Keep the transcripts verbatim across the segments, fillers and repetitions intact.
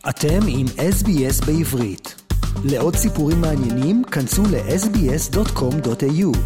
אתם עם אס בי אס בעברית. לעוד סיפורים מעניינים, כנסו ל-אס בי אס דוט קום דוט איי יו.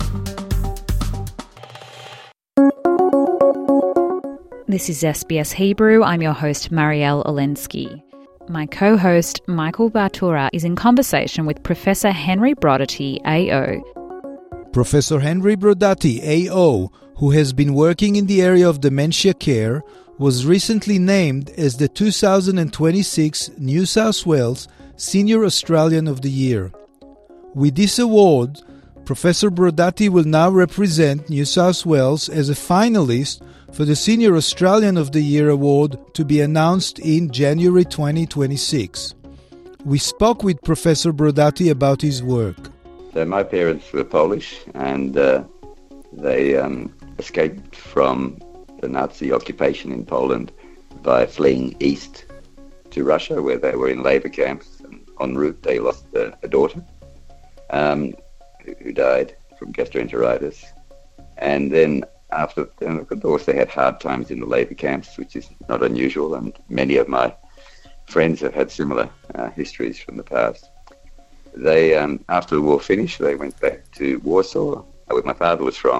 This is S B S Hebrew. I'm your host, Marielle Olensky. My co-host, Michael Bartura, is in conversation with Professor Henry Brodaty, A O. Professor Henry Brodaty, A O, who has been working in the area of dementia care, was recently named as the two thousand twenty-six New South Wales Senior Australian of the Year. With this award, Professor Brodaty will now represent New South Wales as a finalist for the Senior Australian of the Year award to be announced in January twenty twenty-six. We spoke with Professor Brodaty about his work. So my parents were Polish, and uh, they um, escaped from the Nazi occupation in Poland by fleeing east to Russia, where they were in labor camps. And en route, they lost a, a daughter um, who died from gastroenteritis. And then after, of course, they had hard times in the labor camps, which is not unusual. And many of my friends have had similar uh, histories from the past. They, um, after the war finished, they went back to Warsaw, where my father was from.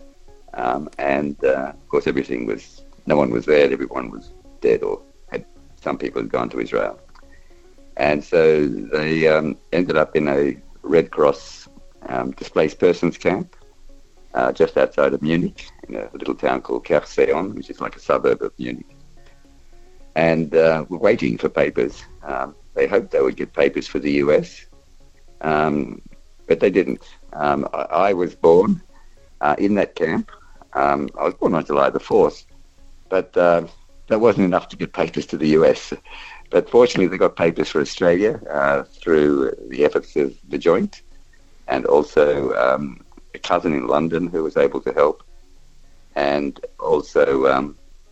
Um, and, uh, of course, everything was, no one was there. Everyone was dead, or had, some people had gone to Israel. And so they um, ended up in a Red Cross um, displaced persons camp uh, just outside of Munich, in a little town called Kerseon, which is like a suburb of Munich. And uh, were waiting for papers. Um, they hoped they would get papers for the U S, um, but they didn't. Um, I, I was born uh, in that camp. Um, I was born on July the fourth, but uh, that wasn't enough to get papers to the U S. But fortunately, they got papers for Australia uh, through the efforts of the Joint, and also um, a cousin in London who was able to help, and also um,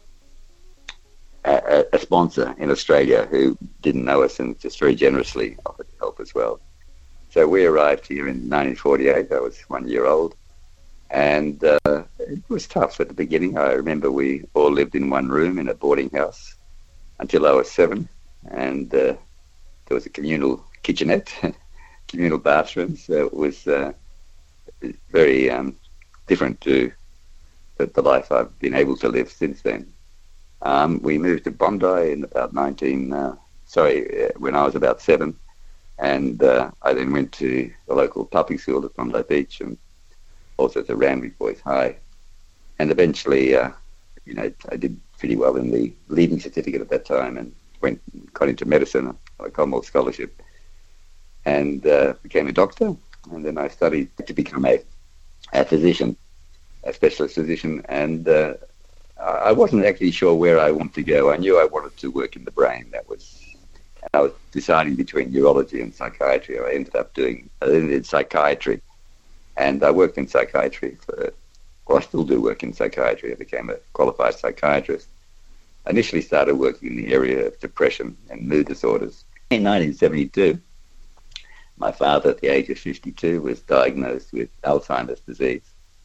a, a sponsor in Australia who didn't know us and just very generously offered to help as well. So we arrived here in nineteen forty-eight. I was one year old. And uh, it was tough at the beginning. I remember we all lived in one room in a boarding house until I was seven. And uh, there was a communal kitchenette, communal bathrooms. So it was uh, very um, different to the, the life I've been able to live since then. Um, we moved to Bondi in about nineteen, uh, sorry, when I was about seven. And uh, I then went to the local public school at Bondi Beach, and also to Randwick Boys High. And eventually, uh, you know, I did pretty well in the leaving certificate at that time, and went got into medicine on a Commonwealth scholarship, and uh, became a doctor. And then I studied to become a, a physician, a specialist physician. And uh, I wasn't actually sure where I wanted to go. I knew I wanted to work in the brain. That was, and I was deciding between neurology and psychiatry. I ended up doing, I did psychiatry. And I worked in psychiatry for, well, I still do work in psychiatry. I became a qualified psychiatrist. I initially started working in the area of depression and mood disorders. In nineteen seventy-two, my father, at the age of fifty-two, was diagnosed with Alzheimer's disease.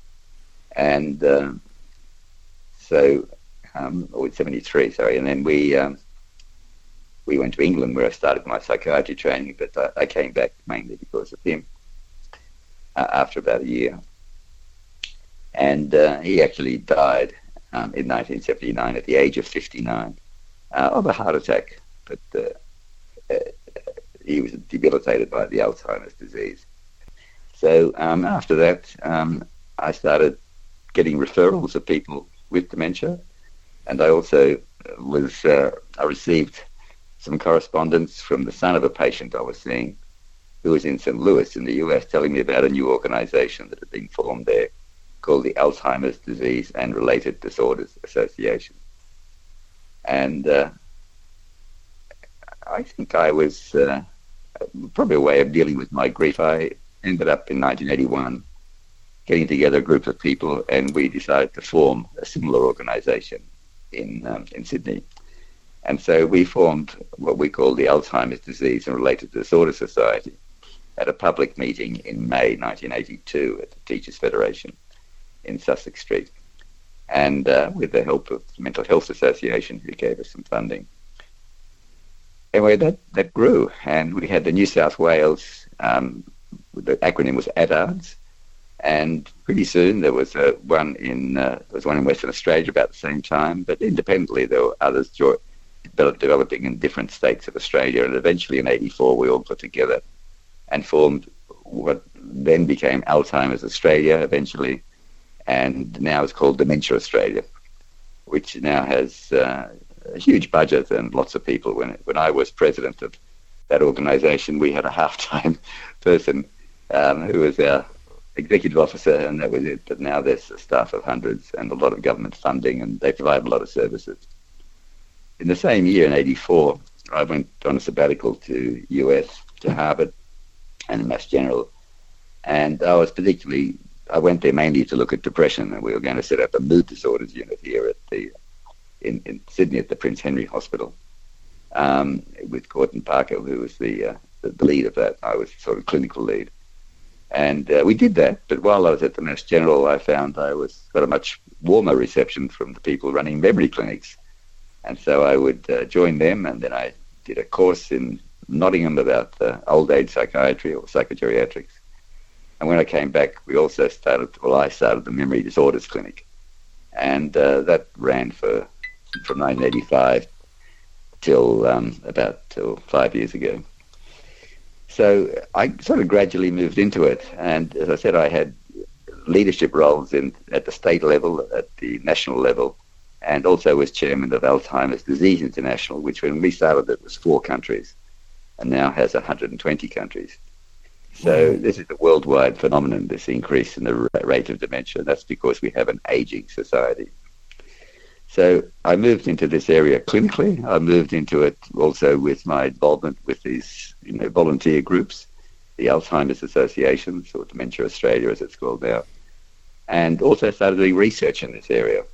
And um, so, um, or seventy-three, sorry. And then we um, we went to England, where I started my psychiatry training, but I, I came back mainly because of him. Uh, after about a year. And uh, he actually died um, in nineteen seventy-nine at the age of fifty-nine uh, of a heart attack. But uh, uh, he was debilitated by the Alzheimer's disease. So um, after that, um, I started getting referrals of people with dementia. And I also was, uh, I received some correspondence from the son of a patient I was seeing, who was in Saint Louis in the U S, telling me about a new organization that had been formed there called the Alzheimer's Disease and Related Disorders Association. And uh, I think I was uh, probably a way of dealing with my grief. I ended up in nineteen eighty-one getting together a group of people, and we decided to form a similar organization in um, in Sydney. And so we formed what we call the Alzheimer's Disease and Related Disorders Society at a public meeting in May nineteen eighty-two at the Teachers Federation in Sussex Street. And uh, with the help of the Mental Health Association, who gave us some funding. anyway, that, that grew, and we had the New South Wales, um, the acronym was A D A R D S, and pretty soon there was uh, one in uh, there was one in Western Australia about the same time, but independently there were others jo- develop, developing in different states of Australia, and eventually in eighty-four we all got together and formed what then became Alzheimer's Australia eventually, and now it's called Dementia Australia, which now has uh, a huge budget and lots of people. When when I was president of that organisation, we had a half-time person um, who was our executive officer, and that was it. But now there's a staff of hundreds and a lot of government funding, and they provide a lot of services. In the same year, in eighty-four, I went on a sabbatical to U S, to Harvard and Mass General, and I was particularly, I went there mainly to look at depression, and we were going to set up a mood disorders unit here at the in, in Sydney at the Prince Henry Hospital um, with Gordon Parker, who was the, uh, the the lead of that. I was sort of clinical lead. And uh, we did that, but while I was at the Mass General, I found I was got a much warmer reception from the people running memory clinics. And so I would uh, join them, and then I did a course in Nottingham about uh, old age psychiatry or psychogeriatrics. And when I came back, we also started, well, I started the Memory Disorders Clinic. And uh, that ran for from nineteen eighty-five till um, about till five years ago. So I sort of gradually moved into it. And as I said, I had leadership roles in at the state level, at the national level, and also was chairman of Alzheimer's Disease International, which when we started it was four countries and now has one hundred twenty countries. So this is a worldwide phenomenon, this increase in the rate of dementia. That's because we have an aging society. So I moved into this area clinically. I moved into it also with my involvement with these, you know, volunteer groups, the Alzheimer's Associations, or Dementia Australia as it's called now, and also started doing research in this area.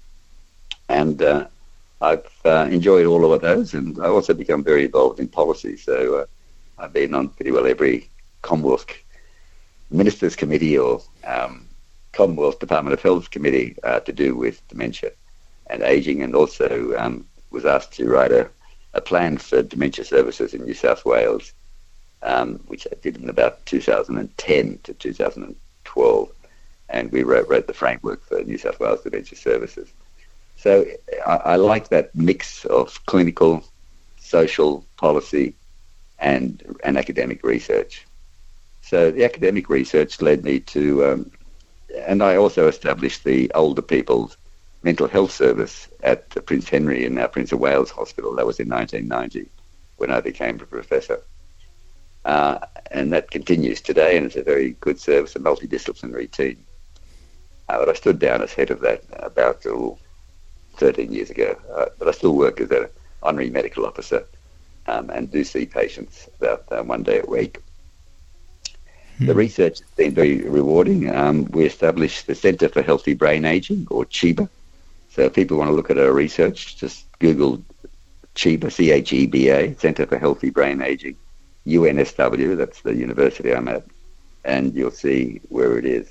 And uh, I've uh, enjoyed all of those, and I also become very involved in policy. So uh, I've been on pretty well every Commonwealth Ministers' Committee or um, Commonwealth Department of Health Committee uh, to do with dementia and ageing, and also um, was asked to write a, a plan for dementia services in New South Wales, um, which I did in about two thousand ten to two thousand twelve, and we wrote, wrote the framework for New South Wales dementia services. So I, I like that mix of clinical, social, policy, and, and academic research. So the academic research led me to, um, and I also established the older people's mental health service at Prince Henry in our Prince of Wales Hospital. That was in nineteen ninety when I became a professor. Uh, and that continues today, and it's a very good service, a multidisciplinary team. Uh, but I stood down as head of that about uh, thirteen years ago. Uh, but I still work as an honorary medical officer um, and do see patients about uh, one day a week. Hmm. The research has been very rewarding. Um, we established the Centre for Healthy Brain Aging, or CHEBA. So if people want to look at our research, just Google CHEBA, C H E B A, Centre for Healthy Brain Aging, U N S W, that's the university I'm at, and you'll see where it is.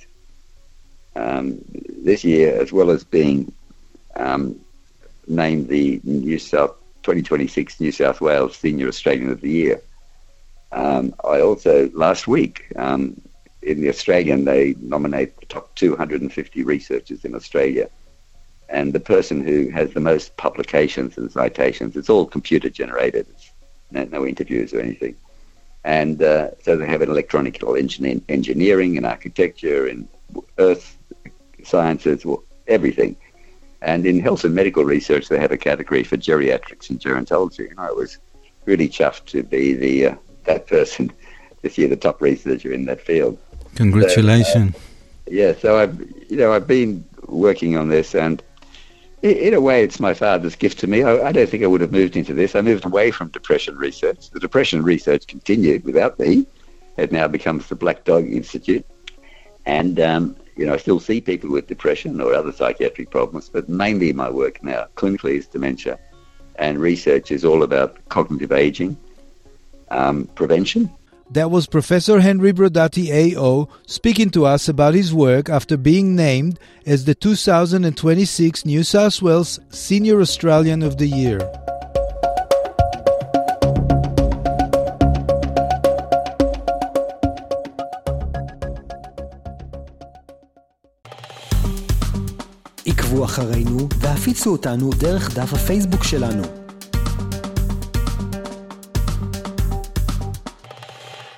Um, this year, as well as being um, named the New South twenty twenty-six New South Wales Senior Australian of the Year, um, I also, last week, um, in the Australian, they nominate the top two hundred fifty researchers in Australia. And the person who has the most publications and citations, it's all computer generated. It's no, no interviews or anything. And uh, so they have an electronical engineer, engineering and architecture and earth sciences, everything. And in health and medical research, they have a category for geriatrics and gerontology. And I was really chuffed to be the uh, that person this year, the top researcher in that field. Congratulations. So, uh, yeah, so I've, you know, I've been working on this, and in a way, it's my father's gift to me. I, I don't think I would have moved into this. I moved away from depression research. The depression research continued without me. It now becomes the Black Dog Institute. And, um, you know, I still see people with depression or other psychiatric problems, but mainly my work now clinically is dementia. And research is all about cognitive aging, um, prevention. That was Professor Henry Brodaty, A O, speaking to us about his work after being named as the two thousand twenty-six New South Wales Senior Australian of the Year. עקבו אחרינו והפיצו אותנו דרך דף הפייסבוק שלנו.